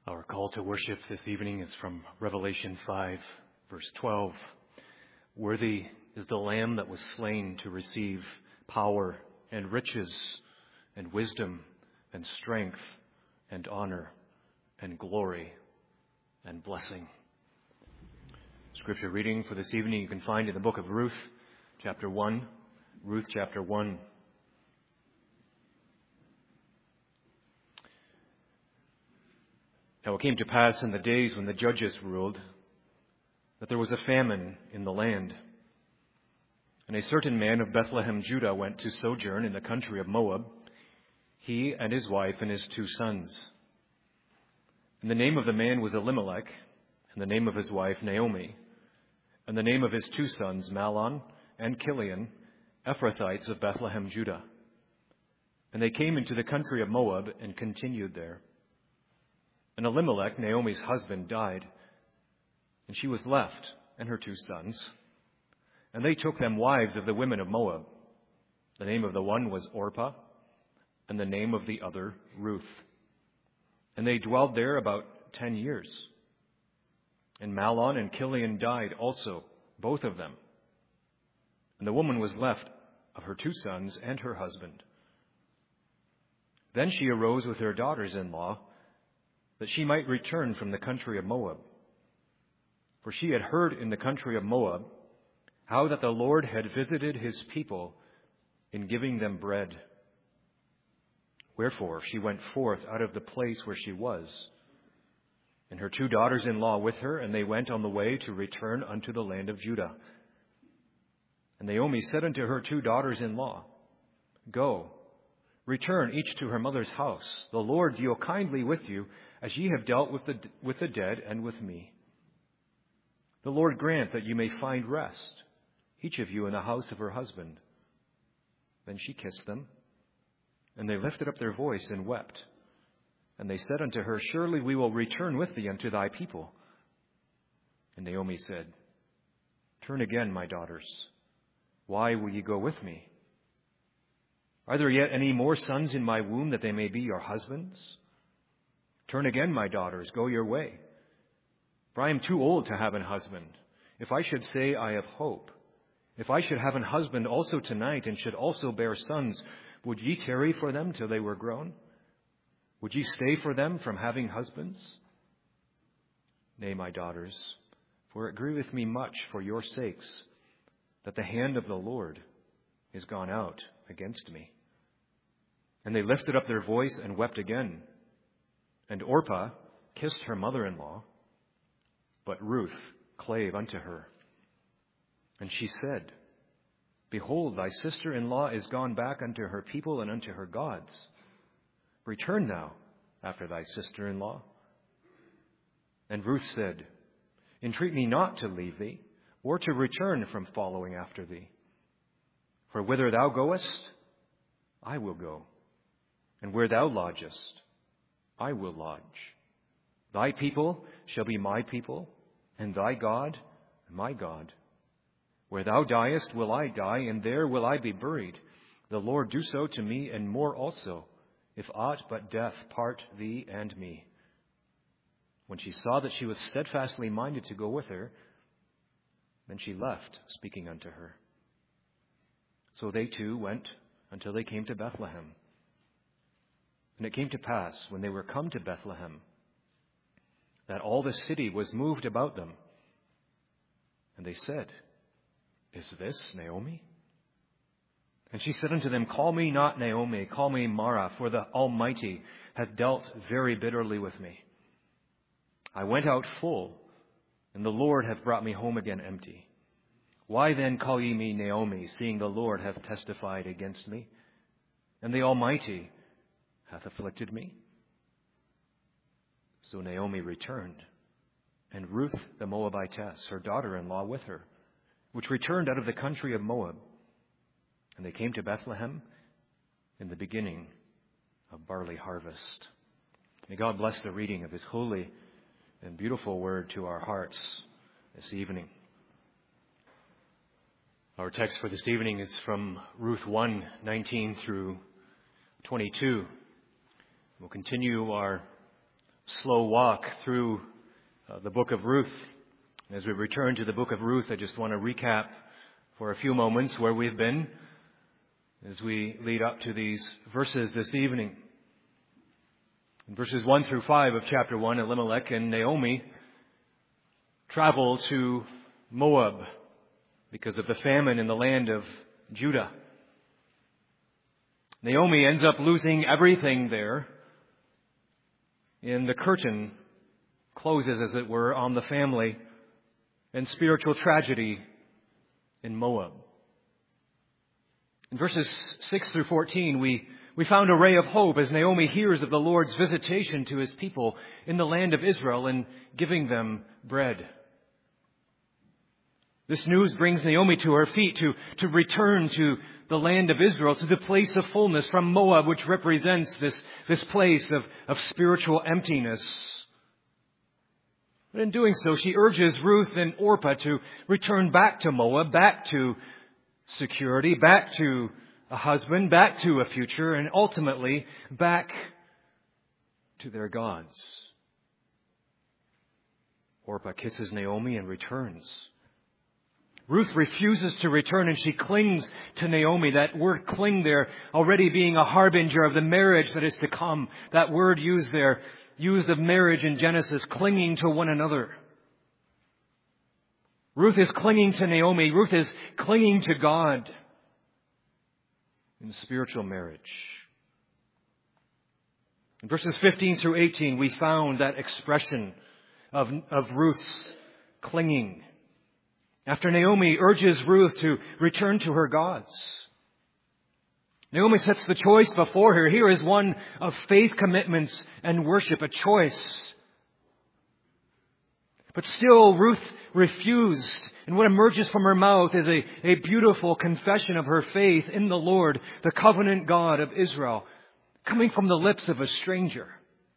Our call to worship this evening is from Revelation 5, verse 12. Worthy is the Lamb that was slain to receive power and riches and wisdom and strength and honor and glory and blessing. Scripture reading for this evening you can find in the book of Ruth, chapter 1. Ruth, chapter 1. Now it came to pass in the days when the judges ruled that there was a famine in the land. And a certain man of Bethlehem, Judah, went to sojourn in the country of Moab, he and his wife and his 2 sons. And the name of the man was Elimelech, and the name of his wife Naomi, and the name of his 2 sons Mahlon and Chilion, Ephrathites of Bethlehem, Judah. And they came into the country of Moab and continued there. And Elimelech, Naomi's husband, died, and she was left, and her 2 sons. And they took them wives of the women of Moab. The name of the one was Orpah, and the name of the other Ruth. And they dwelled there about 10 years. And Mahlon and Chilion died also, both of them. And the woman was left of her 2 sons and her husband. Then she arose with her daughters-in-law, that she might return from the country of Moab. For she had heard in the country of Moab how that the Lord had visited his people in giving them bread. Wherefore she went forth out of the place where she was, and her 2 daughters-in-law with her, and they went on the way to return unto the land of Judah. And Naomi said unto her 2 daughters-in-law, Go, return each to her mother's house. The Lord deal kindly with you, as ye have dealt with the dead and with me. The Lord grant that you may find rest, each of you in the house of her husband. Then she kissed them, and they lifted up their voice and wept. And they said unto her, Surely we will return with thee unto thy people. And Naomi said, Turn again, my daughters. Why will ye go with me? Are there yet any more sons in my womb, that they may be your husbands? Turn again, my daughters, go your way. For I am too old to have an husband. If I should say I have hope, if I should have an husband also tonight, and should also bear sons, would ye tarry for them till they were grown? Would ye stay for them from having husbands? Nay, my daughters, for it grieveth me much for your sakes, that the hand of the Lord is gone out against me. And they lifted up their voice and wept again. And Orpah kissed her mother-in-law, but Ruth clave unto her. And she said, Behold, thy sister-in-law is gone back unto her people and unto her gods. Return thou after thy sister-in-law. And Ruth said, Entreat me not to leave thee, or to return from following after thee. For whither thou goest, I will go, and where thou lodgest, I will lodge. Thy people shall be my people, and thy God my God. Where thou diest will I die, and there will I be buried. The Lord do so to me, and more also, if aught but death part thee and me. When she saw that she was steadfastly minded to go with her, then she left, speaking unto her. So they 2 went until they came to Bethlehem. And it came to pass, when they were come to Bethlehem, that all the city was moved about them. And they said, Is this Naomi? And she said unto them, Call me not Naomi, call me Mara, for the Almighty hath dealt very bitterly with me. I went out full, and the Lord hath brought me home again empty. Why then call ye me Naomi, seeing the Lord hath testified against me, and the Almighty hath afflicted me? So Naomi returned, and Ruth the Moabitess, her daughter-in-law, with her, which returned out of the country of Moab. And they came to Bethlehem in the beginning of barley harvest. May God bless the reading of his holy and beautiful word to our hearts this evening. Our text for this evening is from Ruth 1:19 through 22. We'll continue our slow walk through the book of Ruth. As we return to the book of Ruth, I just want to recap for a few moments where we've been as we lead up to these verses this evening. In verses 1 through 5 of chapter 1, Elimelech and Naomi travel to Moab because of the famine in the land of Judah. Naomi ends up losing everything there, and the curtain closes, as it were, on the family and spiritual tragedy in Moab. In verses 6 through 14, we found a ray of hope as Naomi hears of the Lord's visitation to His people in the land of Israel and giving them bread. This news brings Naomi to her feet to return to the land of Israel, to the place of fullness from Moab, which represents this place of spiritual emptiness. But in doing so, she urges Ruth and Orpah to return back to Moab, back to security, back to a husband, back to a future, and ultimately back to their gods. Orpah kisses Naomi and returns. Ruth refuses to return, and she clings to Naomi. That word cling there already being a harbinger of the marriage that is to come. That word used of marriage in Genesis, clinging to one another. Ruth is clinging to Naomi. Ruth is clinging to God in spiritual marriage. In verses 15 through 18, we found that expression of Ruth's clinging. After Naomi urges Ruth to return to her gods, Naomi sets the choice before her. Here is one of faith commitments and worship, a choice. But still, Ruth refused. And what emerges from her mouth is a beautiful confession of her faith in the Lord, the covenant God of Israel, coming from the lips of a stranger.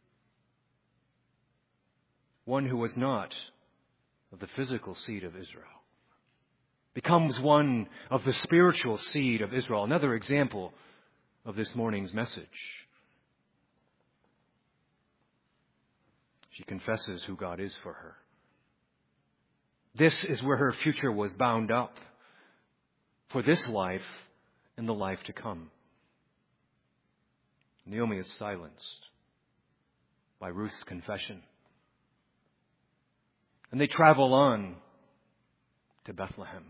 One who was not of the physical seed of Israel. Becomes one of the spiritual seed of Israel. Another example of this morning's message. She confesses who God is for her. This is where her future was bound up for this life and the life to come. Naomi is silenced by Ruth's confession. And they travel on to Bethlehem.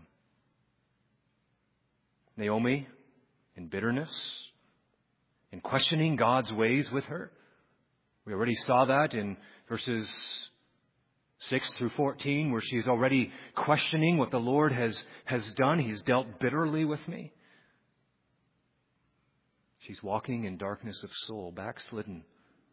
Naomi, in bitterness, in questioning God's ways with her. We already saw that in verses 6 through 14, where she's already questioning what the Lord has done. He's dealt bitterly with me. She's walking in darkness of soul, backslidden.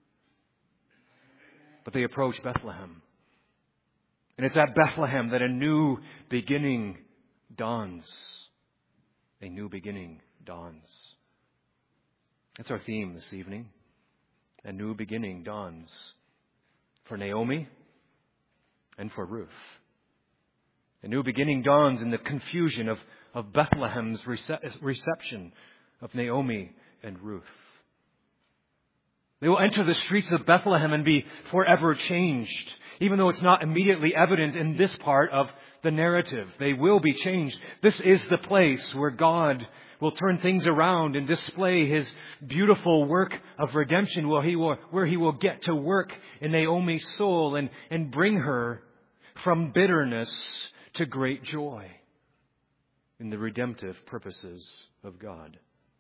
But they approach Bethlehem. And it's at Bethlehem that a new beginning dawns. A new beginning dawns. That's our theme this evening. A new beginning dawns for Naomi and for Ruth. A new beginning dawns in the confusion of Bethlehem's reception of Naomi and Ruth. They will enter the streets of Bethlehem and be forever changed, even though it's not immediately evident in this part of the narrative. They will be changed. This is the place where God will turn things around and display His beautiful work of redemption, where He will get to work in Naomi's soul and bring her from bitterness to great joy in the redemptive purposes of God.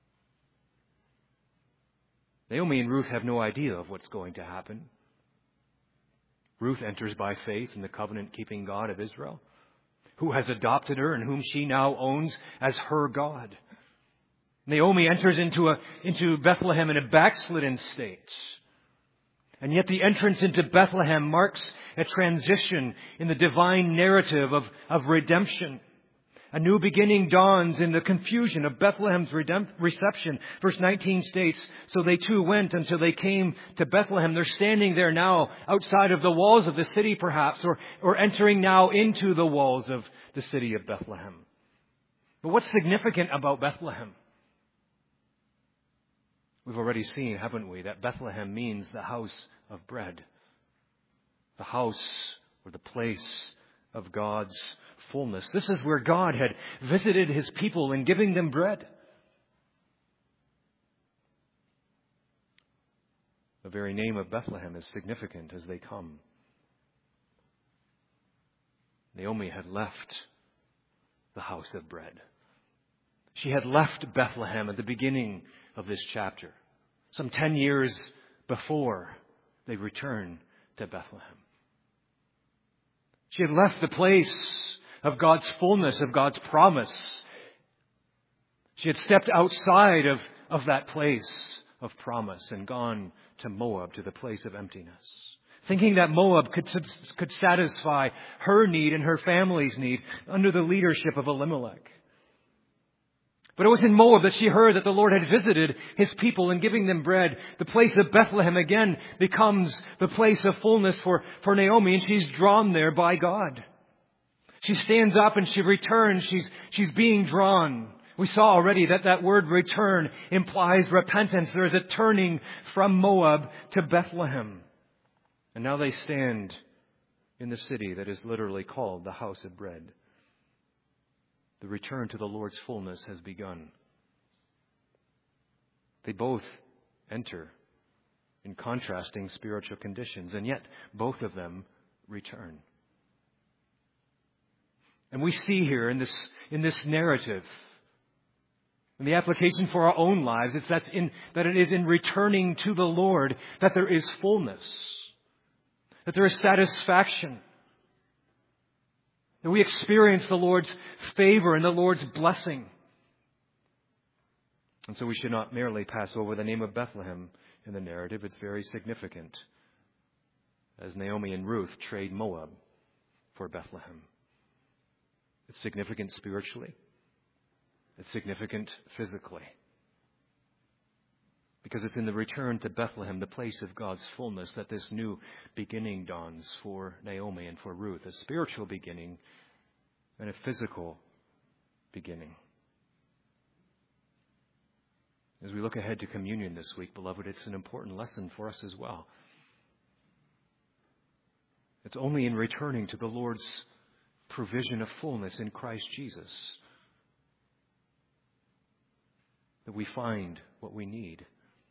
Naomi and Ruth have no idea of what's going to happen. Ruth enters by faith in the covenant-keeping God of Israel, who has adopted her and whom she now owns as her God. Naomi enters into Bethlehem in a backslidden state. And yet the entrance into Bethlehem marks a transition in the divine narrative of redemption. A new beginning dawns in the confusion of Bethlehem's reception. Verse 19 states, so they too went until they came to Bethlehem. They're standing there now outside of the walls of the city perhaps, or entering now into the walls of the city of Bethlehem. But what's significant about Bethlehem? We've already seen, haven't we, that Bethlehem means the house of bread. the house or the place of God's fullness. This is where God had visited His people in giving them bread. The very name of Bethlehem is significant as they come. Naomi had left the house of bread. She had left Bethlehem at the beginning of this chapter. Some 10 years before they returned to Bethlehem. She had left the place of God's fullness, of God's promise. She had stepped outside of that place of promise and gone to Moab, to the place of emptiness, thinking that Moab could satisfy her need and her family's need under the leadership of Elimelech. But it was in Moab that she heard that the Lord had visited His people in giving them bread. The place of Bethlehem again becomes the place of fullness for Naomi, and she's drawn there by God. She stands up and she returns. She's being drawn. We saw already that word return implies repentance. There is a turning from Moab to Bethlehem. And now they stand in the city that is literally called the house of bread. The return to the Lord's fullness has begun. They both enter in contrasting spiritual conditions, and yet both of them return. And we see here in this narrative, in the application for our own lives, that it is in returning to the Lord that there is fullness, that there is satisfaction, that we experience the Lord's favor and the Lord's blessing. And so we should not merely pass over the name of Bethlehem in the narrative. It's very significant, as Naomi and Ruth trade Moab for Bethlehem. It's significant spiritually. It's significant physically. Because it's in the return to Bethlehem, the place of God's fullness, that this new beginning dawns for Naomi and for Ruth. A spiritual beginning and a physical beginning. As we look ahead to communion this week, beloved, it's an important lesson for us as well. It's only in returning to the Lord's provision of fullness in Christ Jesus that we find what we need.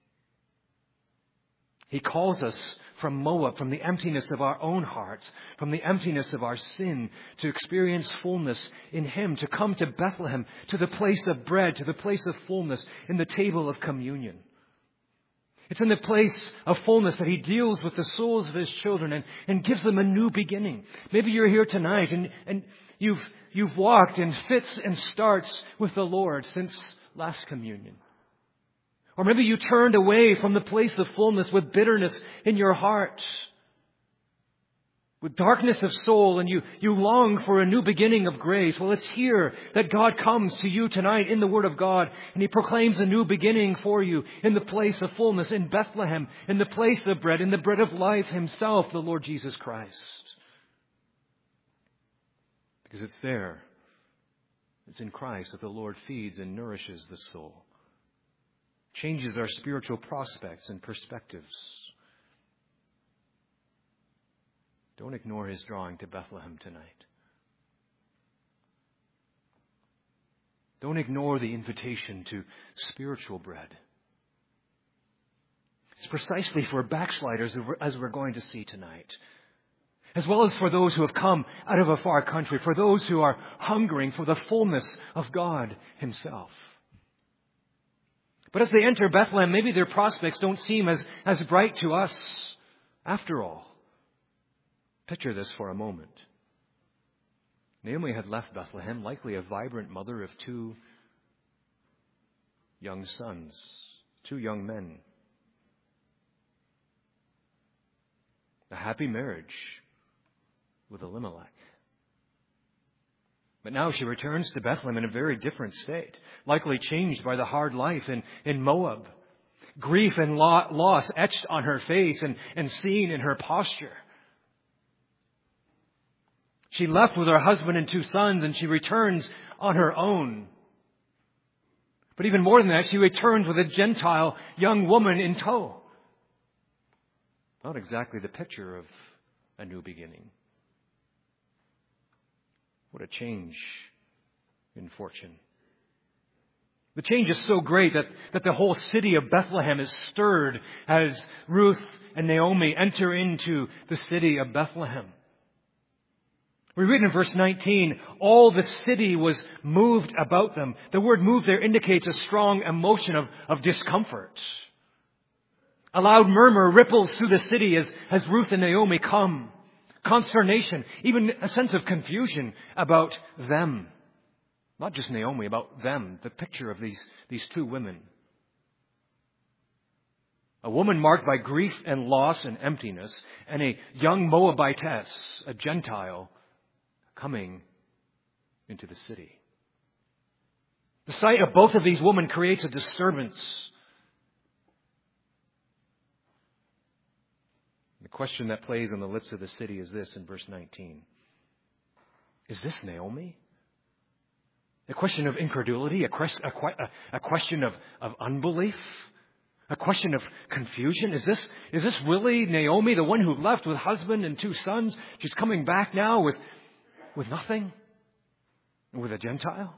He calls us from Moab, from the emptiness of our own hearts, from the emptiness of our sin, to experience fullness in Him, to come to Bethlehem, to the place of bread, to the place of fullness in the table of communion. It's in the place of fullness that He deals with the souls of His children and gives them a new beginning. Maybe you're here tonight and you've walked in fits and starts with the Lord since last communion. Or maybe you turned away from the place of fullness with bitterness in your heart, with darkness of soul, and you long for a new beginning of grace. Well, it's here that God comes to you tonight in the Word of God, and He proclaims a new beginning for you in the place of fullness, in Bethlehem, in the place of bread, in the bread of life Himself, the Lord Jesus Christ. Because it's there, it's in Christ that the Lord feeds and nourishes the soul, changes our spiritual prospects and perspectives. Don't ignore His drawing to Bethlehem tonight. Don't ignore the invitation to spiritual bread. It's precisely for backsliders, as we're going to see tonight, as well as for those who have come out of a far country, for those who are hungering for the fullness of God Himself. But as they enter Bethlehem, maybe their prospects don't seem as bright to us after all. Picture this for a moment. Naomi had left Bethlehem, likely a vibrant mother of 2 young sons, 2 young men. A happy marriage with Elimelech. But now she returns to Bethlehem in a very different state, likely changed by the hard life in Moab. Grief and loss etched on her face and seen in her posture. She left with her husband and 2 sons, and she returns on her own. But even more than that, she returns with a Gentile young woman in tow. Not exactly the picture of a new beginning. What a change in fortune. The change is so great that the whole city of Bethlehem is stirred as Ruth and Naomi enter into the city of Bethlehem. We read in verse 19, all the city was moved about them. The word moved there indicates a strong emotion of discomfort. A loud murmur ripples through the city as Ruth and Naomi come. Consternation, even a sense of confusion about them. Not just Naomi, about them, the picture of these two women. A woman marked by grief and loss and emptiness, and a young Moabitess, a Gentile, coming into the city. The sight of both of these women creates a disturbance. The question that plays on the lips of the city is this in verse 19. Is this Naomi? A question of incredulity, a question of unbelief, a question of confusion. Is this really Naomi, the one who left with husband and two sons? She's coming back now with nothing? With a Gentile?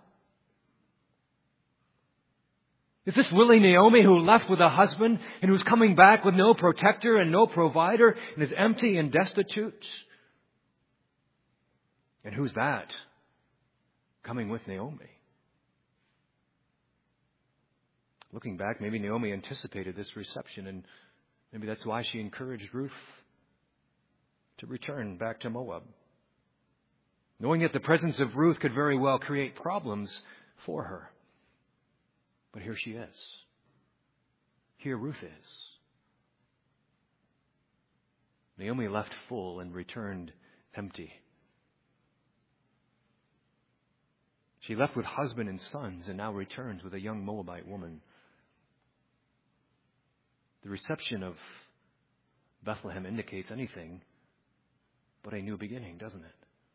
Is this really Naomi who left with a husband and who's coming back with no protector and no provider and is empty and destitute? And who's that coming with Naomi? Looking back, maybe Naomi anticipated this reception, and maybe that's why she encouraged Ruth to return back to Moab, knowing that the presence of Ruth could very well create problems for her. But here she is. Here Ruth is. Naomi left full and returned empty. She left with husband and sons and now returns with a young Moabite woman. The reception of Bethlehem indicates anything but a new beginning, doesn't it?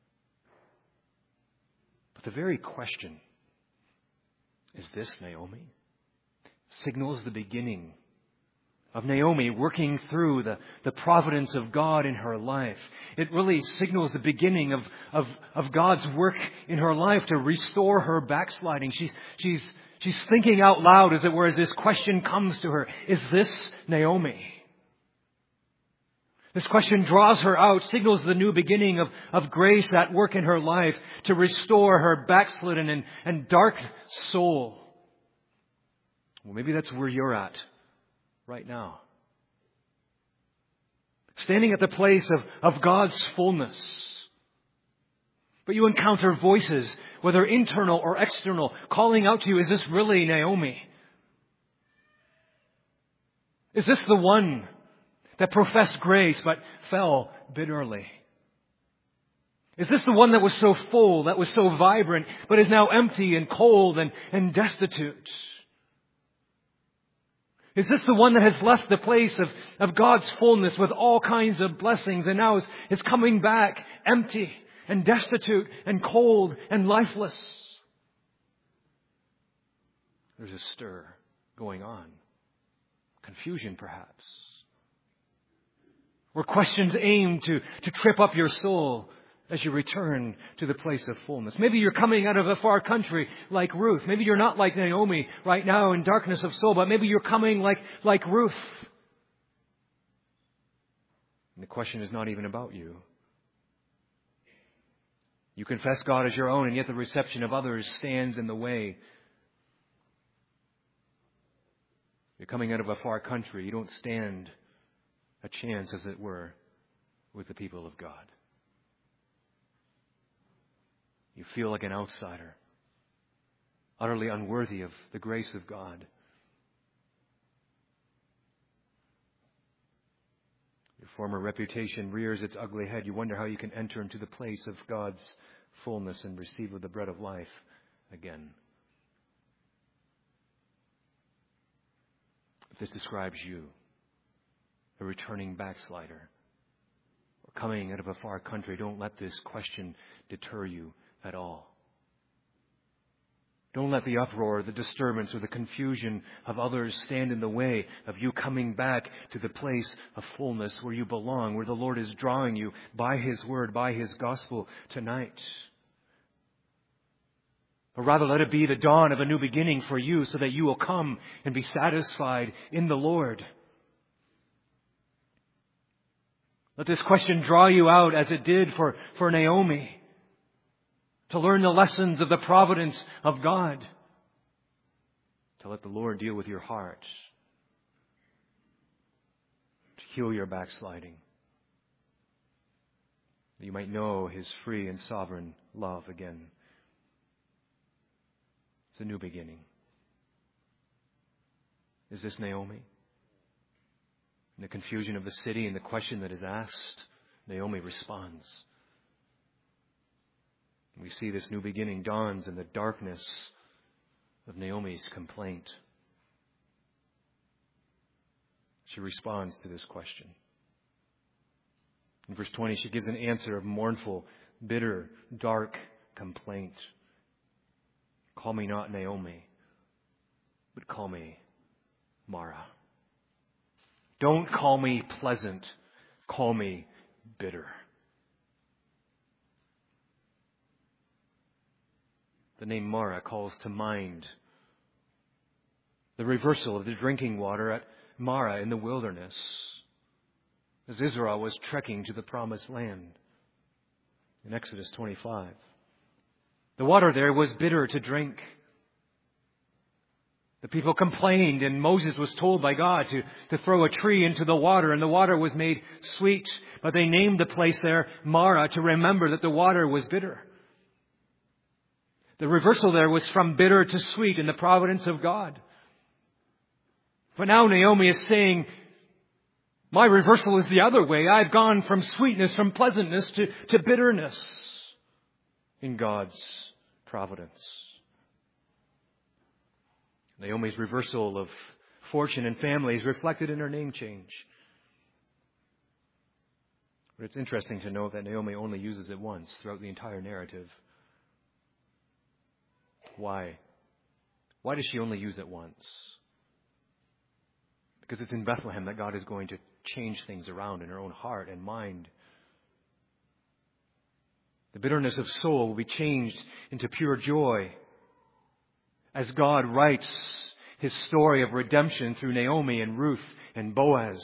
But the very question, is this Naomi? Signals the beginning of Naomi working through the providence of God in her life. It really signals the beginning of God's work in her life to restore her backsliding. She's thinking out loud, as it were, as this question comes to her. Is this Naomi? This question draws her out, signals the new beginning of grace at work in her life to restore her backslidden and dark soul. Well, maybe that's where you're at right now. Standing at the place of God's fullness. But you encounter voices, whether internal or external, calling out to you, is this really Naomi? Is this the one that professed grace but fell bitterly? Is this the one that was so full, that was so vibrant, but is now empty and cold and destitute? Is this the one that has left the place of God's fullness with all kinds of blessings and now is coming back empty and destitute and cold and lifeless? There's a stir going on. Confusion, perhaps. Or questions aimed to trip up your soul as you return to the place of fullness. Maybe you're coming out of a far country like Ruth. Maybe you're not like Naomi right now in darkness of soul, but maybe you're coming like Ruth. And the question is not even about you. You confess God as your own, and yet the reception of others stands in the way. You're coming out of a far country. You don't stand a chance, as it were, with the people of God. You feel like an outsider, utterly unworthy of the grace of God. Your former reputation rears its ugly head. You wonder how you can enter into the place of God's fullness and receive of the bread of life again. If this describes you, a returning backslider, or coming out of a far country, don't let this question deter you at all. Don't let the uproar, the disturbance, or the confusion of others stand in the way of you coming back to the place of fullness where you belong, where the Lord is drawing you by His Word, by His gospel tonight. Or rather, let it be the dawn of a new beginning for you so that you will come and be satisfied in the Lord. Let this question draw you out as it did for Naomi, to learn the lessons of the providence of God, to let the Lord deal with your heart, to heal your backsliding, that you might know His free and sovereign love again. It's a new beginning. Is this Naomi? In the confusion of the city and the question that is asked, Naomi responds. We see this new beginning dawns in the darkness of Naomi's complaint. She responds to this question. In verse 20, she gives an answer of mournful, bitter, dark complaint. Call me not Naomi, but call me Mara. Don't call me pleasant, call me bitter. The name Mara calls to mind the reversal of the drinking water at Mara in the wilderness as Israel was trekking to the promised land in Exodus 25. The water there was bitter to drink. The people complained, and Moses was told by God to throw a tree into the water, and the water was made sweet. But they named the place there Mara to remember that the water was bitter. The reversal there was from bitter to sweet in the providence of God. But now Naomi is saying, my reversal is the other way. I've gone from sweetness, from pleasantness to bitterness in God's providence. Naomi's reversal of fortune and family is reflected in her name change. But it's interesting to note that Naomi only uses it once throughout the entire narrative. Why? Why does she only use it once? Because it's in Bethlehem that God is going to change things around in her own heart and mind. The bitterness of soul will be changed into pure joy as God writes His story of redemption through Naomi and Ruth and Boaz.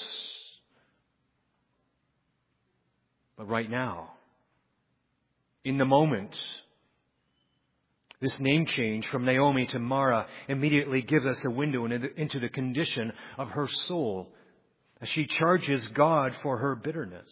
But right now, in the moment, this name change from Naomi to Mara immediately gives us a window into the condition of her soul as she charges God for her bitterness.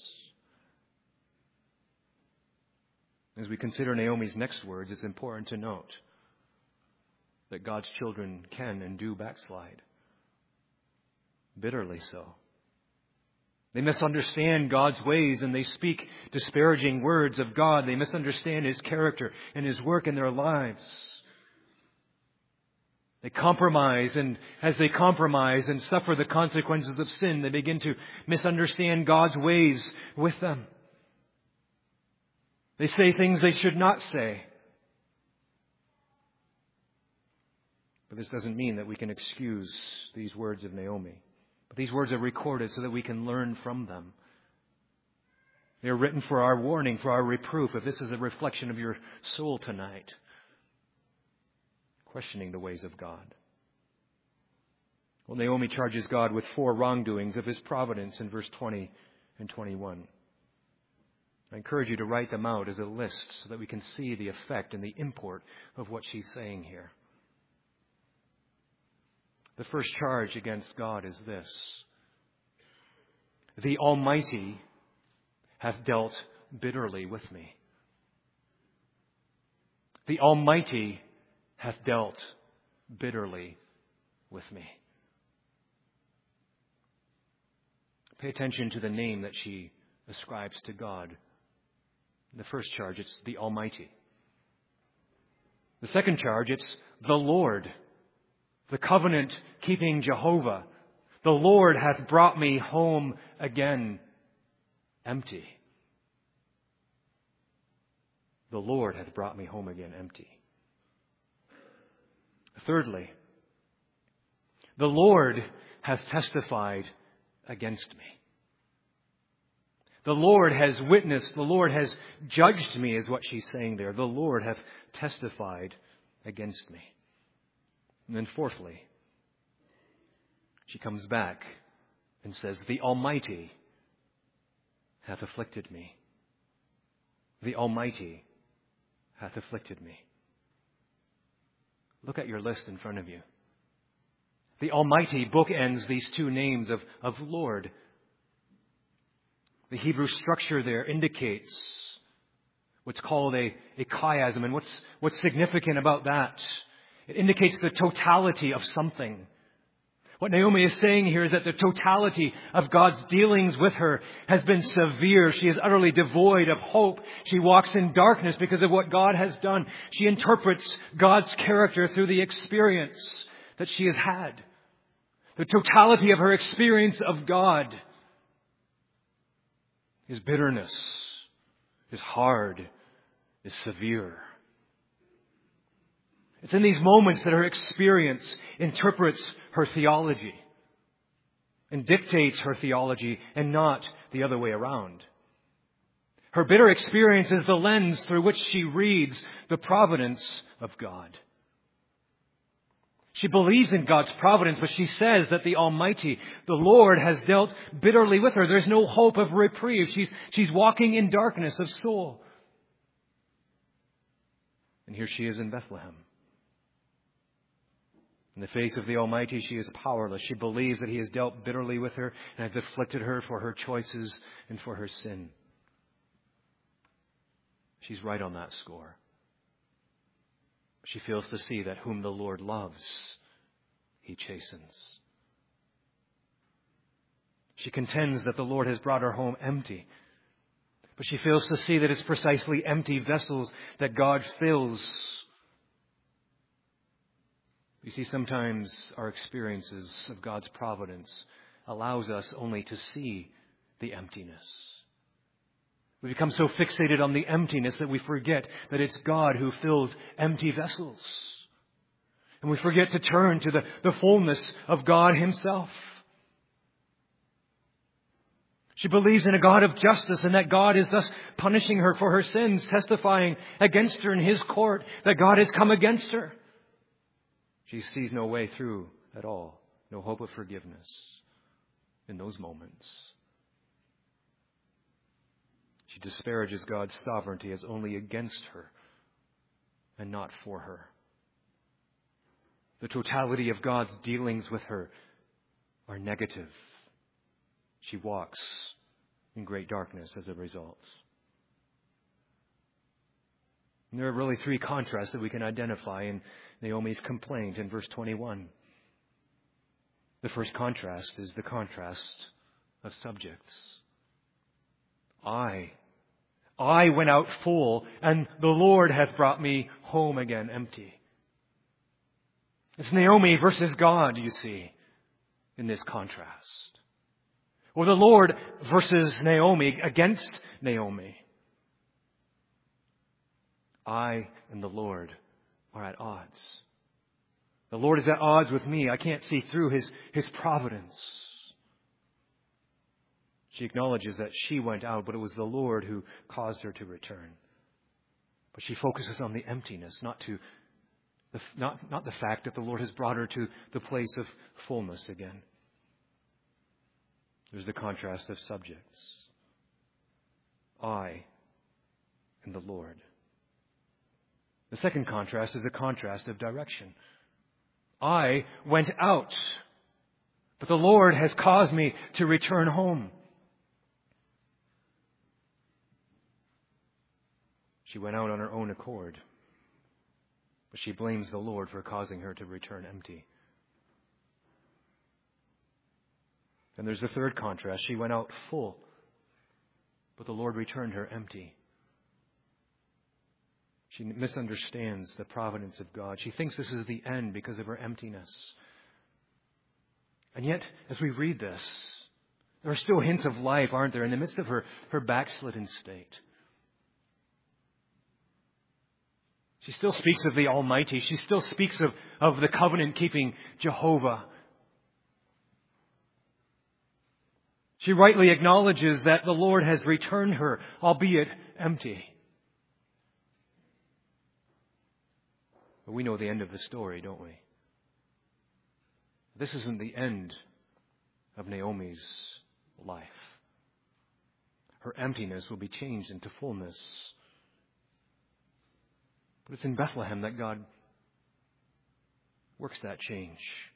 As we consider Naomi's next words, it's important to note that God's children can and do backslide. Bitterly so. They misunderstand God's ways and they speak disparaging words of God. They misunderstand His character and His work in their lives. They compromise, and as they compromise and suffer the consequences of sin, they begin to misunderstand God's ways with them. They say things they should not say. But this doesn't mean that we can excuse these words of Naomi. But these words are recorded so that we can learn from them. They are written for our warning, for our reproof, if this is a reflection of your soul tonight, questioning the ways of God. Well, Naomi charges God with 4 wrongdoings of His providence in verse 20 and 21. I encourage you to write them out as a list so that we can see the effect and the import of what she's saying here. The first charge against God is this: the Almighty hath dealt bitterly with me. The Almighty hath dealt bitterly with me. Pay attention to the name that she ascribes to God. The first charge, it's the Almighty. The second charge, it's the Lord, the covenant-keeping Jehovah. The Lord hath brought me home again empty. The Lord hath brought me home again empty. Thirdly, the Lord hath testified against me. The Lord has witnessed, the Lord has judged me, is what she's saying there. The Lord hath testified against me. And then fourthly, she comes back and says, the Almighty hath afflicted me. The Almighty hath afflicted me. Look at your list in front of you. The Almighty bookends these two names of Lord. The Hebrew structure there indicates what's called a chiasm. And what's significant about that? It indicates the totality of something. What Naomi is saying here is that the totality of God's dealings with her has been severe. She is utterly devoid of hope. She walks in darkness because of what God has done. She interprets God's character through the experience that she has had. The totality of her experience of God is bitterness, is hard, is severe. It's in these moments that her experience interprets her theology and dictates her theology and not the other way around. Her bitter experience is the lens through which she reads the providence of God. She believes in God's providence, but she says that the Almighty, the Lord, has dealt bitterly with her. There's no hope of reprieve. She's walking in darkness of soul. And here she is in Bethlehem. In the face of the Almighty, she is powerless. She believes that He has dealt bitterly with her and has afflicted her for her choices and for her sin. She's right on that score. She fails to see that whom the Lord loves, He chastens. She contends that the Lord has brought her home empty. But she fails to see that it's precisely empty vessels that God fills. You see, sometimes our experiences of God's providence allows us only to see the emptiness. We become so fixated on the emptiness that we forget that it's God who fills empty vessels. And we forget to turn to the fullness of God Himself. She believes in a God of justice and that God is thus punishing her for her sins, testifying against her in His court that God has come against her. She sees no way through at all, no hope of forgiveness in those moments. She disparages God's sovereignty as only against her and not for her. The totality of God's dealings with her are negative. She walks in great darkness as a result. And there are really three contrasts that we can identify in Naomi's complaint in verse 21. The first contrast is the contrast of subjects. I went out full, and the Lord hath brought me home again empty. It's Naomi versus God, you see, in this contrast. Or the Lord versus Naomi against Naomi. I and the Lord are at odds. The Lord is at odds with me. I can't see through His providence. She acknowledges that she went out, but it was the Lord who caused her to return. But she focuses on the emptiness, not the fact that the Lord has brought her to the place of fullness again. There's the contrast of subjects. I and the Lord. The second contrast is a contrast of direction. I went out, but the Lord has caused me to return home. She went out on her own accord, but she blames the Lord for causing her to return empty. And there's the third contrast. She went out full, but the Lord returned her empty. She misunderstands the providence of God. She thinks this is the end because of her emptiness. And yet, as we read this, there are still hints of life, aren't there, in the midst of her backslidden state. She still speaks of the Almighty. She still speaks of the covenant-keeping Jehovah. She rightly acknowledges that the Lord has returned her, albeit empty. But we know the end of the story, don't we? This isn't the end of Naomi's life. Her emptiness will be changed into fullness. But it's in Bethlehem that God works that change.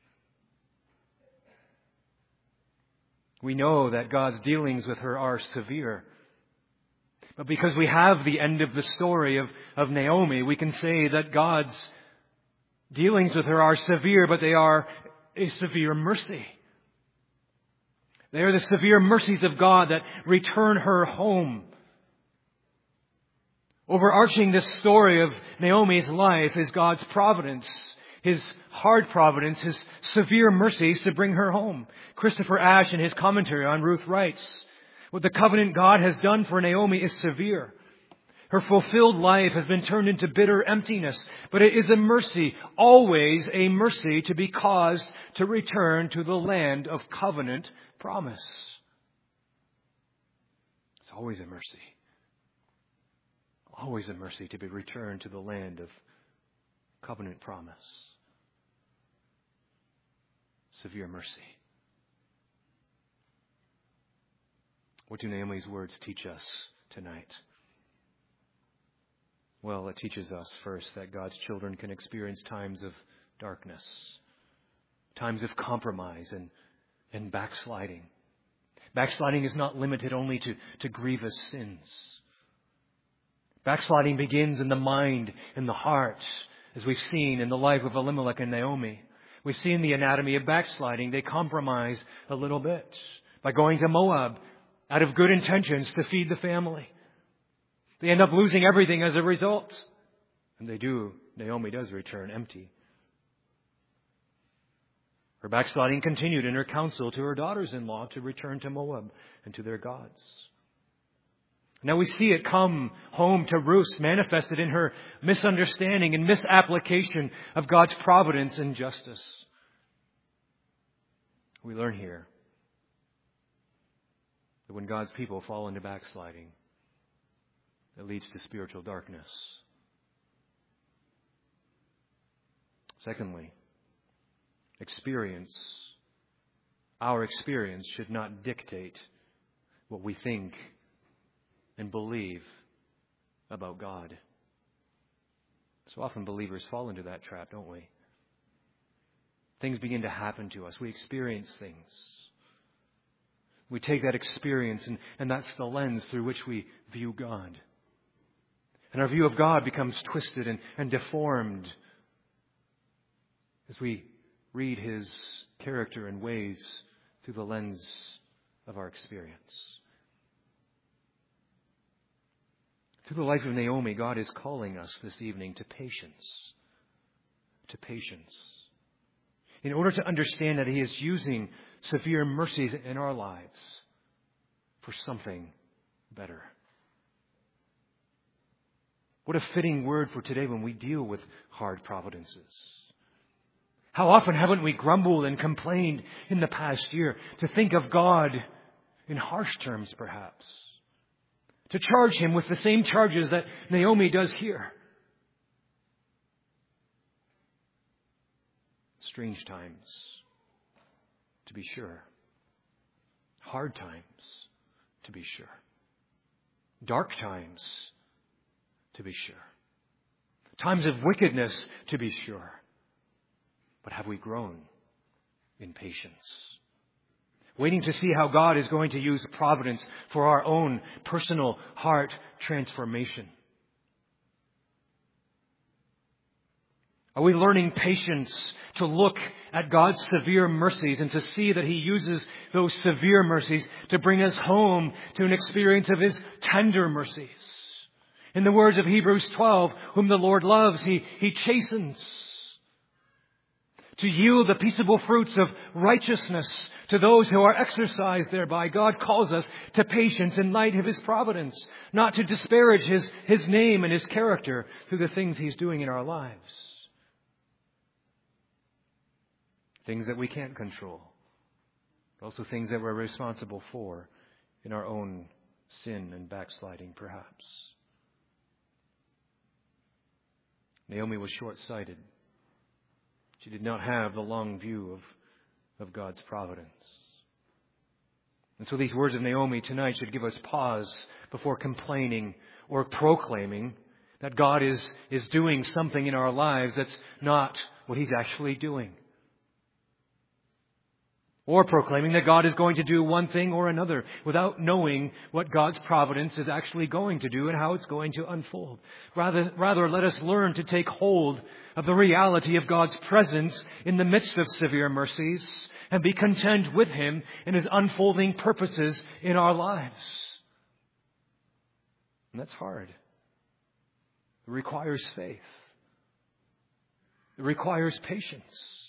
We know that God's dealings with her are severe. But because we have the end of the story of Naomi, we can say that God's dealings with her are severe, but they are a severe mercy. They are the severe mercies of God that return her home. Overarching this story of Naomi's life is God's providence, His hard providence, His severe mercies to bring her home. Christopher Ash, in his commentary on Ruth, writes, what the covenant God has done for Naomi is severe. Her fulfilled life has been turned into bitter emptiness, but it is a mercy, always a mercy, to be caused to return to the land of covenant promise. It's always a mercy. Always a mercy to be returned to the land of covenant promise. Severe mercy. What do Naomi's words teach us tonight? Well, it teaches us first that God's children can experience times of darkness, times of compromise and backsliding. Backsliding is not limited only to grievous sins. Backsliding begins in the mind and the heart, as we've seen in the life of Elimelech and Naomi. We've seen the anatomy of backsliding. They compromise a little bit by going to Moab out of good intentions to feed the family. They end up losing everything as a result. And they do. Naomi does return empty. Her backsliding continued in her counsel to her daughters-in-law to return to Moab and to their gods. Now we see it come home to Ruth, manifested in her misunderstanding and misapplication of God's providence and justice. We learn here that when God's people fall into backsliding, it leads to spiritual darkness. Secondly, our experience should not dictate what we think and believe about God. So often believers fall into that trap, don't we? Things begin to happen to us. We experience things. We take that experience and that's the lens through which we view God. And our view of God becomes twisted and deformed as we read His character and ways through the lens of our experience. Through the life of Naomi, God is calling us this evening to patience. To patience. In order to understand that He is using severe mercies in our lives for something better. What a fitting word for today when we deal with hard providences. How often haven't we grumbled and complained in the past year to think of God in harsh terms, perhaps? To charge Him with the same charges that Naomi does here. Strange times, to be sure. Hard times, to be sure. Dark times, to be sure. Times of wickedness, to be sure. But have we grown in patience? Waiting to see how God is going to use providence for our own personal heart transformation. Are we learning patience to look at God's severe mercies and to see that He uses those severe mercies to bring us home to an experience of His tender mercies? In the words of Hebrews 12, whom the Lord loves, He chastens. To yield the peaceable fruits of righteousness To those who are exercised thereby, God calls us to patience in light of His providence, not to disparage His name and His character through the things He's doing in our lives. Things that we can't control, but also things that we're responsible for in our own sin and backsliding, perhaps. Naomi was short-sighted. She did not have the long view of God's providence. And so these words of Naomi tonight should give us pause before complaining or proclaiming that God is doing something in our lives that's not what He's actually doing. Or proclaiming that God is going to do one thing or another without knowing what God's providence is actually going to do and how it's going to unfold. Rather, let us learn to take hold of the reality of God's presence in the midst of severe mercies and be content with Him and His unfolding purposes in our lives. And that's hard. It requires faith. It requires patience.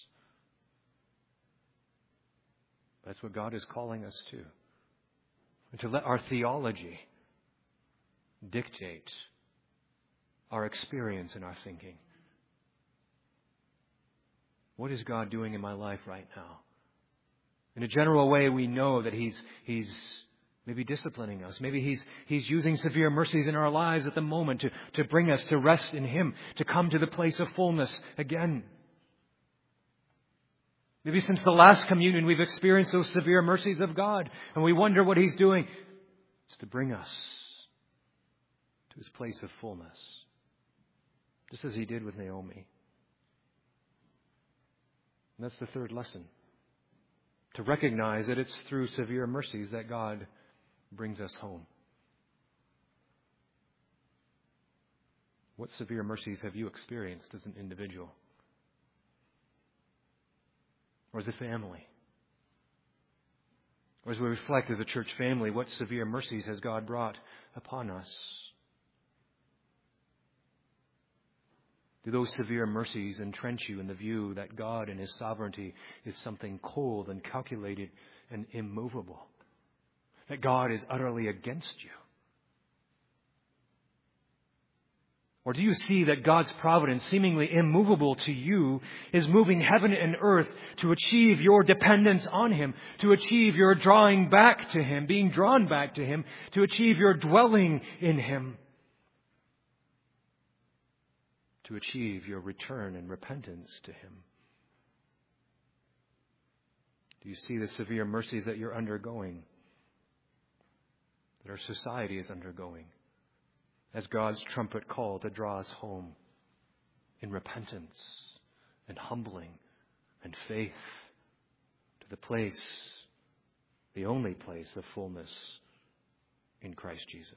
That's what God is calling us to. And to let our theology dictate our experience and our thinking. What is God doing in my life right now? In a general way, we know that He's maybe disciplining us. Maybe He's using severe mercies in our lives at the moment to bring us to rest in Him, to come to the place of fullness again. Maybe since the last communion, we've experienced those severe mercies of God, and we wonder what He's doing. It's to bring us to His place of fullness, just as He did with Naomi. And that's the third lesson. To recognize that it's through severe mercies that God brings us home. What severe mercies have you experienced as an individual? Or as a family? Or as we reflect as a church family, what severe mercies has God brought upon us? Do those severe mercies entrench you in the view that God in His sovereignty is something cold and calculated and immovable? That God is utterly against you? Or do you see that God's providence, seemingly immovable to you, is moving heaven and earth to achieve your dependence on Him, to achieve your drawing back to Him, being drawn back to Him, to achieve your dwelling in Him, to achieve your return and repentance to Him? Do you see the severe mercies that you're undergoing, that our society is undergoing, as God's trumpet call to draw us home in repentance and humbling and faith to the place, the only place of fullness in Christ Jesus?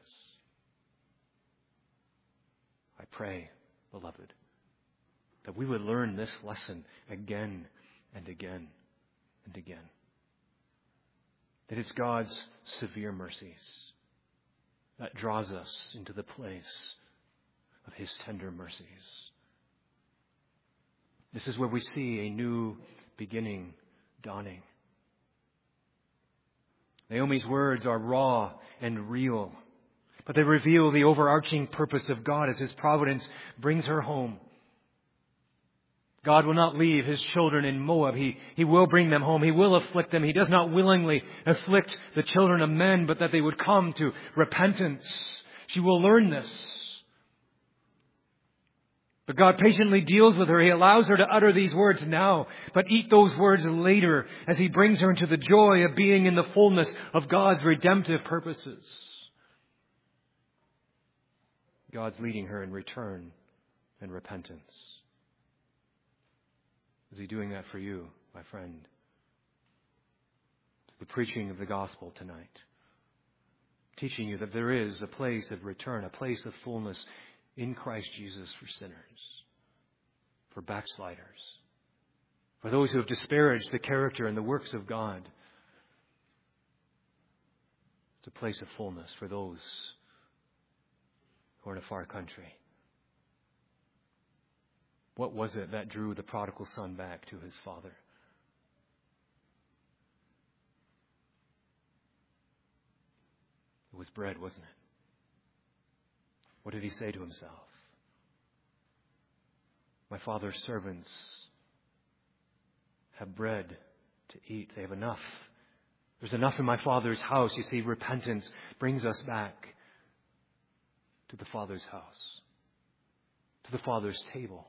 I pray, beloved, that we would learn this lesson again and again and again. That it's God's severe mercies that draws us into the place of His tender mercies. This is where we see a new beginning dawning. Naomi's words are raw and real, but they reveal the overarching purpose of God as His providence brings her home. God will not leave His children in Moab. He will bring them home. He will afflict them. He does not willingly afflict the children of men, but that they would come to repentance. She will learn this. But God patiently deals with her. He allows her to utter these words now, but eat those words later as He brings her into the joy of being in the fullness of God's redemptive purposes. God's leading her in return and repentance. Is He doing that for you, my friend? The preaching of the gospel tonight, teaching you that there is a place of return, a place of fullness in Christ Jesus for sinners, for backsliders, for those who have disparaged the character and the works of God. It's a place of fullness for those who are in a far country. What was it that drew the prodigal son back to his father? It was bread, wasn't it? What did he say to himself? My father's servants have bread to eat. They have enough. There's enough in my Father's house. You see, repentance brings us back to the Father's house, to the Father's table.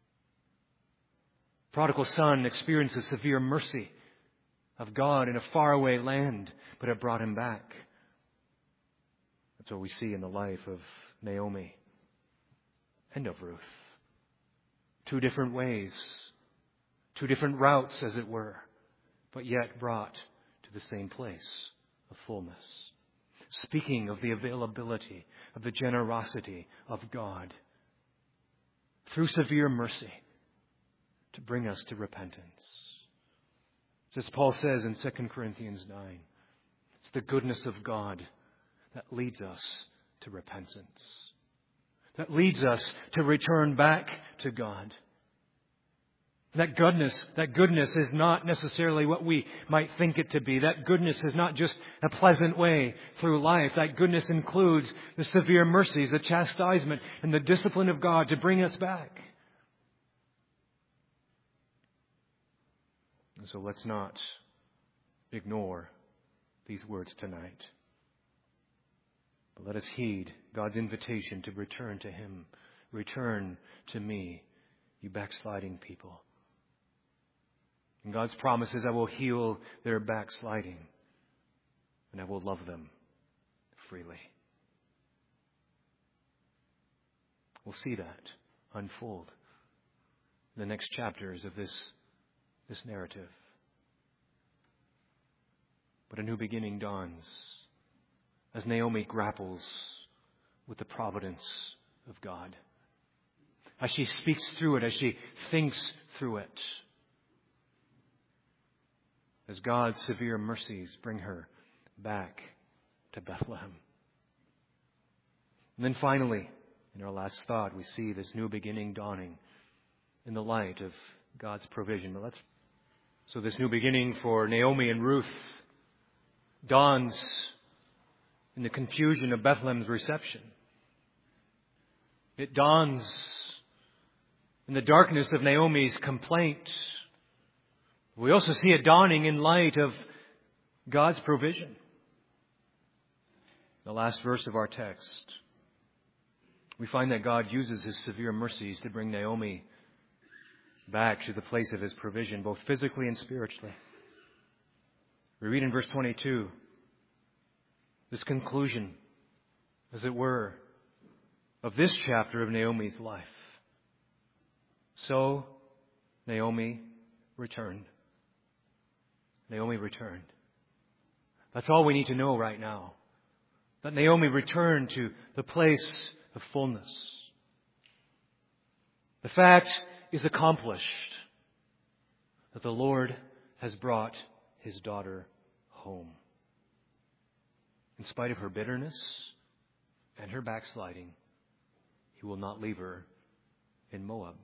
Prodigal son experiences severe mercy of God in a faraway land, but it brought him back. That's what we see in the life of Naomi and of Ruth. Two different ways, two different routes, as it were, but yet brought to the same place of fullness. Speaking of the availability, of the generosity of God through severe mercy to bring us to repentance. As Paul says in 2 Corinthians 9, it's the goodness of God that leads us to repentance, that leads us to return back to God. That goodness is not necessarily what we might think it to be. That goodness is not just a pleasant way through life. That goodness includes the severe mercies, the chastisement, and the discipline of God to bring us back. And so let's not ignore these words tonight. But let us heed God's invitation to return to Him. Return to me, you backsliding people. And God's promise is, I will heal their backsliding, and I will love them freely. We'll see that unfold in the next chapters of this narrative. But a new beginning dawns as Naomi grapples with the providence of God. As she speaks through it, as she thinks through it. As God's severe mercies bring her back to Bethlehem. And then finally, in our last thought, we see this new beginning dawning in the light of God's provision. So this new beginning for Naomi and Ruth dawns in the confusion of Bethlehem's reception. It dawns in the darkness of Naomi's complaint. We also see it dawning in light of God's provision. The last verse of our text, we find that God uses His severe mercies to bring Naomi back to the place of His provision, both physically and spiritually. We read in verse 22, this conclusion, as it were, of this chapter of Naomi's life. So Naomi returned. Naomi returned. That's all we need to know right now. That Naomi returned to the place of fullness. The fact is accomplished that the Lord has brought His daughter home. In spite of her bitterness and her backsliding, He will not leave her in Moab.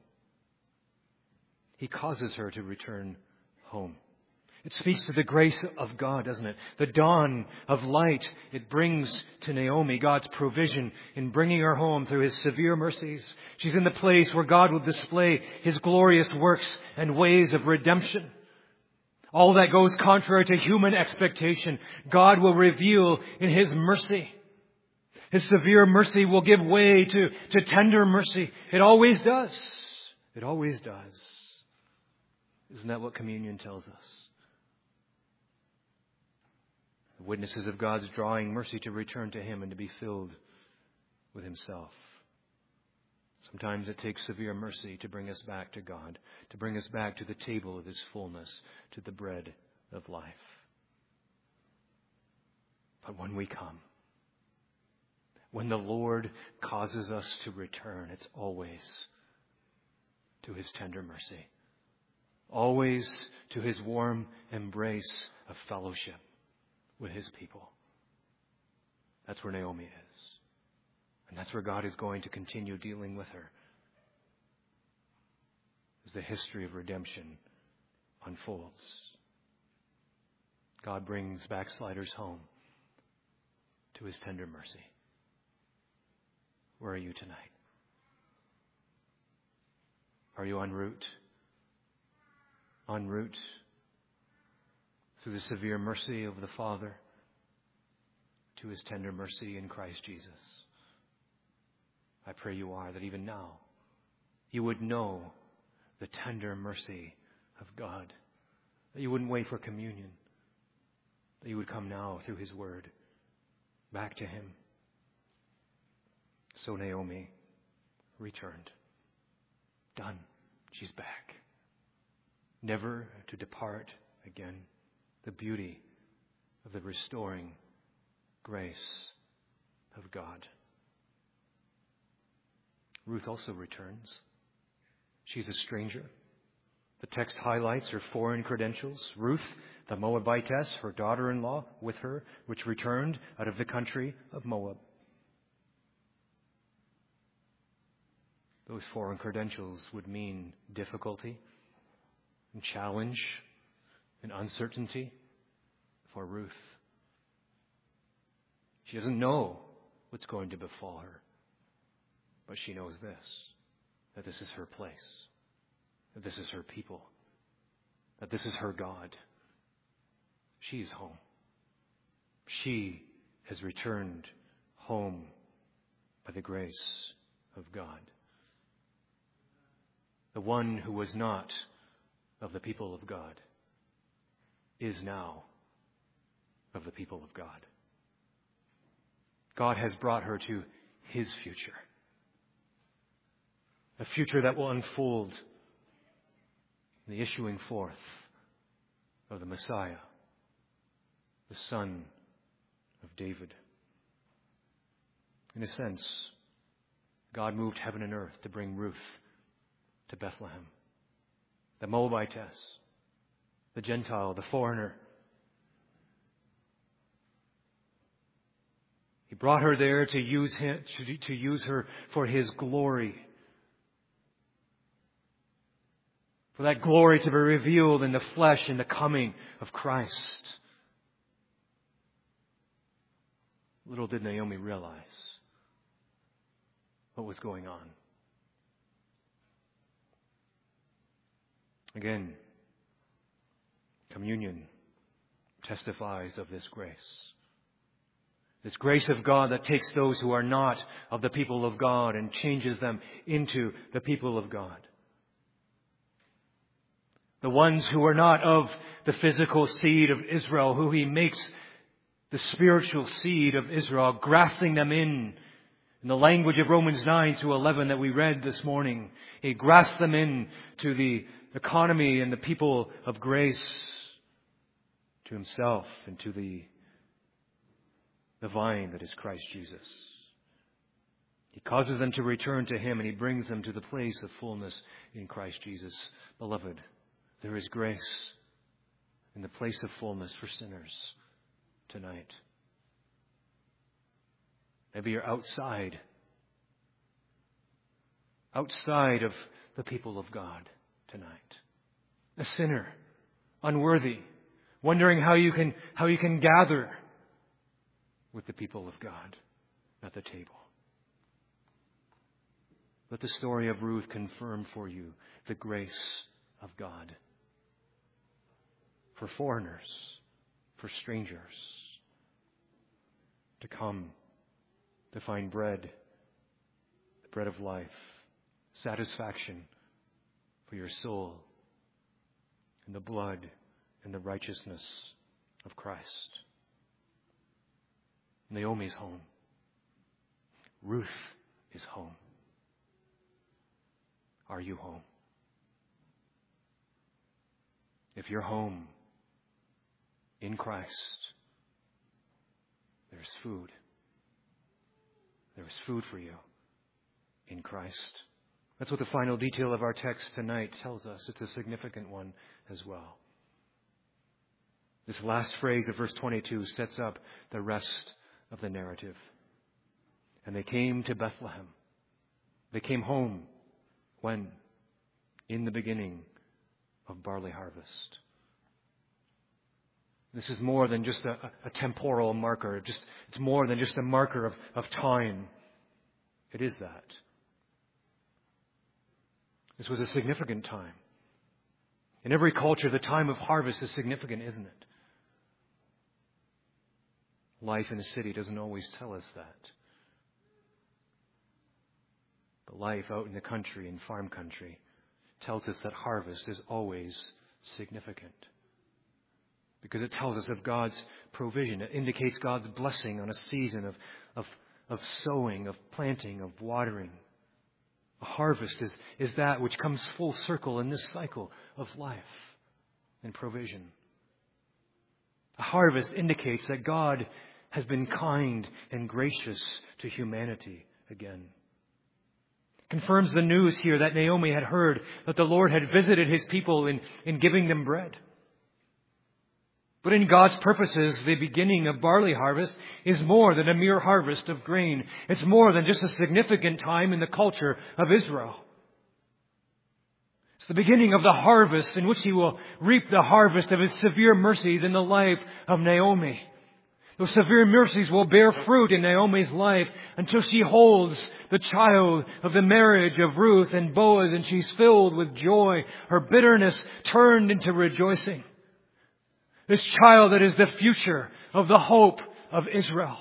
He causes her to return home. It speaks to the grace of God, doesn't it? The dawn of light it brings to Naomi, God's provision in bringing her home through His severe mercies. She's in the place where God will display His glorious works and ways of redemption. All that goes contrary to human expectation, God will reveal in His mercy. His severe mercy will give way to tender mercy. It always does. It always does. Isn't that what communion tells us? The witnesses of God's drawing mercy to return to Him and to be filled with Himself. Sometimes it takes severe mercy to bring us back to God, to bring us back to the table of His fullness, to the bread of life. But when we come, when the Lord causes us to return, it's always to His tender mercy. Always to His warm embrace of fellowship with His people. That's where Naomi is. And that's where God is going to continue dealing with her as the history of redemption unfolds. God brings backsliders home to His tender mercy. Where are you tonight? Are you en route? En route through the severe mercy of the Father to His tender mercy in Christ Jesus? I pray you are, that even now you would know the tender mercy of God, that you wouldn't wait for communion, that you would come now through His Word back to Him. So Naomi returned. Done. She's back. Never to depart again. The beauty of the restoring grace of God. Ruth also returns. She's a stranger. The text highlights her foreign credentials. Ruth, the Moabitess, her daughter-in-law with her, which returned out of the country of Moab. Those foreign credentials would mean difficulty and challenge and uncertainty for Ruth. She doesn't know what's going to befall her, but she knows this, that this is her place, that this is her people, that this is her God. She is home. She has returned home by the grace of God. The one who was not of the people of God is now of the people of God. God has brought her to His future. A future that will unfold in the issuing forth of the Messiah, the Son of David. In a sense, God moved heaven and earth to bring Ruth to Bethlehem. The Moabitess, the Gentile, the foreigner. He brought her there to use her for His glory. For that glory to be revealed in the flesh in the coming of Christ. Little did Naomi realize what was going on. Again, communion testifies of this grace. This grace of God that takes those who are not of the people of God and changes them into the people of God. The ones who are not of the physical seed of Israel, who He makes the spiritual seed of Israel, grafting them in the language of Romans 9-11 that we read this morning. He grafts them in to the economy and the people of grace, to Himself and to the vine that is Christ Jesus. He causes them to return to Him, and He brings them to the place of fullness in Christ Jesus. Beloved, there is grace in the place of fullness for sinners tonight. Maybe you're outside of the people of God tonight. A sinner, unworthy, wondering how you can gather with the people of God at the table. Let the story of Ruth confirm for you the grace of God. For foreigners, for strangers, to come, to find bread, the bread of life, satisfaction for your soul, in the blood and the righteousness of Christ. Naomi's home. Ruth is home. Are you home? If you're home in Christ, there's food. There's food for you in Christ. That's what the final detail of our text tonight tells us. It's a significant one as well. This last phrase of verse 22 sets up the rest of the narrative. And they came to Bethlehem. They came home when? In the beginning of barley harvest. This is more than just a temporal marker. It's more than just a marker of time. It is that. This was a significant time. In every culture, the time of harvest is significant, isn't it? Life in a city doesn't always tell us that. But life out in the country, in farm country, tells us that harvest is always significant. Because it tells us of God's provision. It indicates God's blessing on a season of sowing, of planting, of watering. A harvest is that which comes full circle in this cycle of life and provision. A harvest indicates that God has been kind and gracious to humanity again. Confirms the news here that Naomi had heard that the Lord had visited His people in giving them bread. But in God's purposes, the beginning of barley harvest is more than a mere harvest of grain. It's more than just a significant time in the culture of Israel. It's the beginning of the harvest in which He will reap the harvest of His severe mercies in the life of Naomi. Those severe mercies will bear fruit in Naomi's life until she holds the child of the marriage of Ruth and Boaz, and she's filled with joy, her bitterness turned into rejoicing. This child that is the future of the hope of Israel.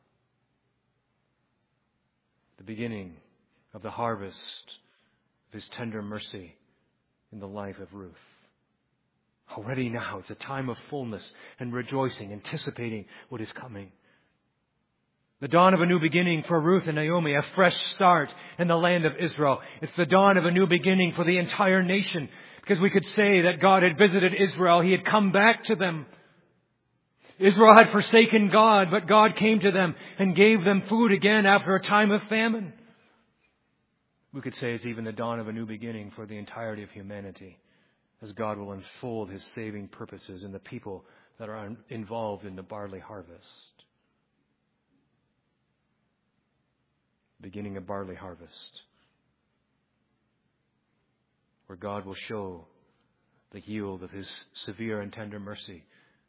The beginning of the harvest of His tender mercy in the life of Ruth. Already now, it's a time of fullness and rejoicing, anticipating what is coming. The dawn of a new beginning for Ruth and Naomi, a fresh start in the land of Israel. It's the dawn of a new beginning for the entire nation. Because we could say that God had visited Israel. He had come back to them. Israel had forsaken God, but God came to them and gave them food again after a time of famine. We could say it's even the dawn of a new beginning for the entirety of humanity, as God will unfold His saving purposes in the people that are involved in the barley harvest. Beginning of barley harvest, where God will show the yield of His severe and tender mercy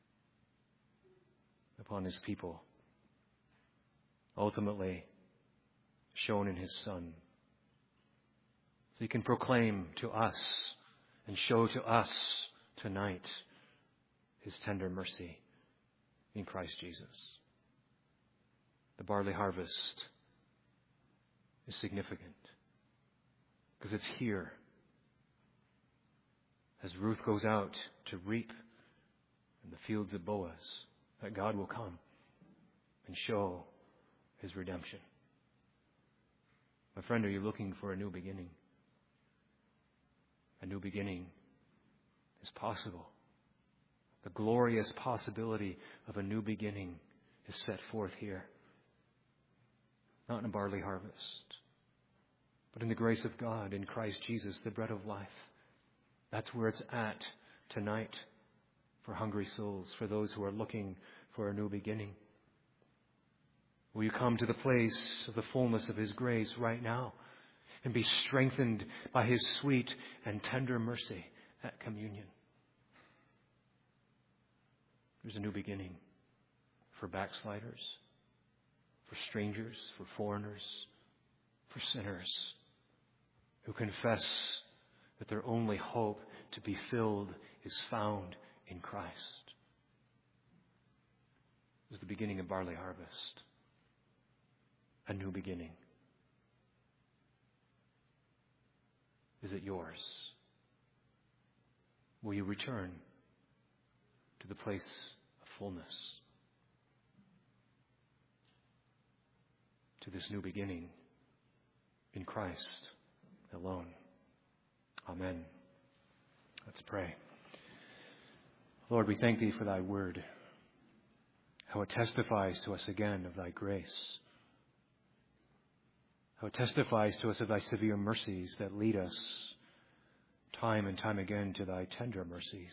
upon His people, ultimately shown in His Son. So He can proclaim to us and show to us tonight His tender mercy in Christ Jesus. The barley harvest is significant because it's here. As Ruth goes out to reap in the fields of Boaz, that God will come and show His redemption. My friend, are you looking for a new beginning? A new beginning is possible. The glorious possibility of a new beginning is set forth here. Not in a barley harvest, but in the grace of God in Christ Jesus, the bread of life. That's where it's at tonight for hungry souls, for those who are looking for a new beginning. Will you come to the place of the fullness of His grace right now and be strengthened by His sweet and tender mercy at communion? There's a new beginning for backsliders, for strangers, for foreigners, for sinners who confess that their only hope to be filled is found in Christ. It was the beginning of barley harvest. A new beginning. Is it yours? Will you return to the place of fullness? To this new beginning in Christ alone. Amen. Let's pray. Lord, we thank Thee for Thy word, how it testifies to us again of Thy grace, how it testifies to us of Thy severe mercies that lead us time and time again to Thy tender mercies.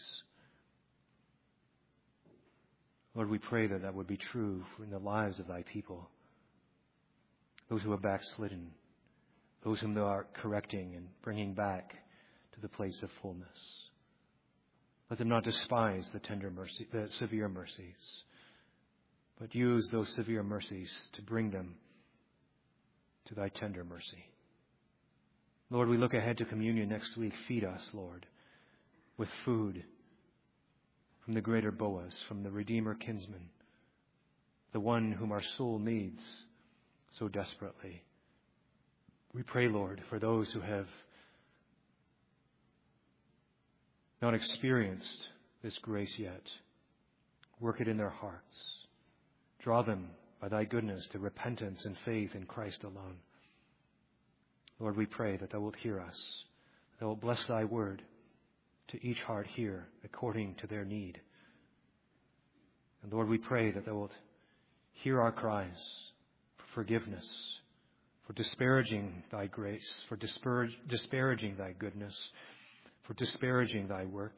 Lord, we pray that that would be true in the lives of Thy people, those who are backslidden, those whom Thou art correcting and bringing back to the place of fullness. Let them not despise the severe mercies, but use those severe mercies to bring them to thy tender mercy. Lord, we look ahead to communion next week. Feed us, Lord, with food from the greater Boaz, from the Redeemer kinsman, the one whom our soul needs so desperately. We pray, Lord, for those who have not experienced this grace yet. Work it in their hearts. Draw them by thy goodness to repentance and faith in Christ alone. Lord, we pray that thou wilt hear us, that thou wilt bless thy word to each heart here according to their need. And Lord, we pray that thou wilt hear our cries for forgiveness, for disparaging thy grace, for disparaging thy goodness, for disparaging thy work.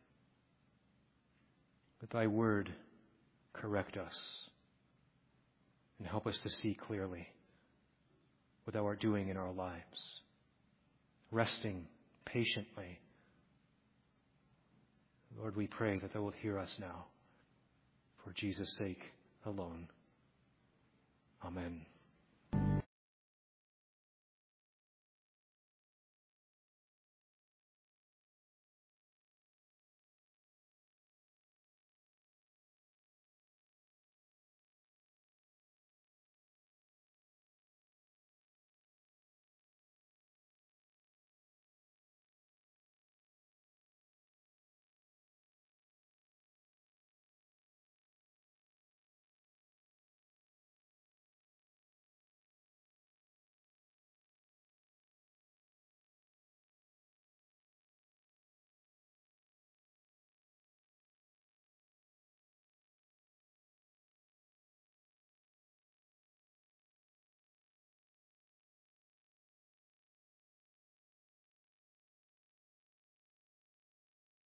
Let thy word correct us and help us to see clearly what thou art doing in our lives, resting patiently. Lord, we pray that thou wilt hear us now, for Jesus' sake alone. Amen.